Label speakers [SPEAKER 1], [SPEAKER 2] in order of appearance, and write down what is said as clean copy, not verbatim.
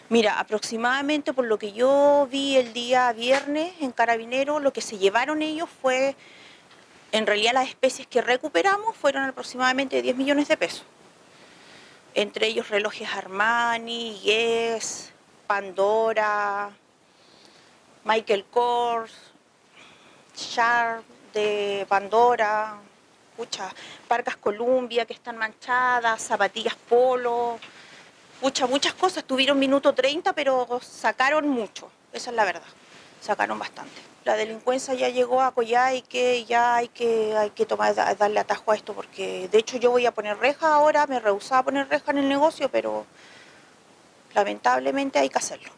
[SPEAKER 1] Mira, aproximadamente por lo que yo vi el día viernes en Carabinero, lo que se llevaron ellos fue, en realidad las especies que recuperamos fueron aproximadamente 10 millones de pesos. Entre ellos relojes Armani, Guess, Pandora, Michael Kors, Sharp de Pandora, pucha, Parcas Columbia que están manchadas, zapatillas Polo, pucha, muchas cosas. Tuvieron minuto 30, pero sacaron mucho, esa es la verdad, sacaron bastante. La delincuencia ya llegó a Coyhaique y ya hay que darle atajo a esto, porque de hecho yo voy a poner reja ahora, me rehusaba a poner reja en el negocio, pero lamentablemente hay que hacerlo.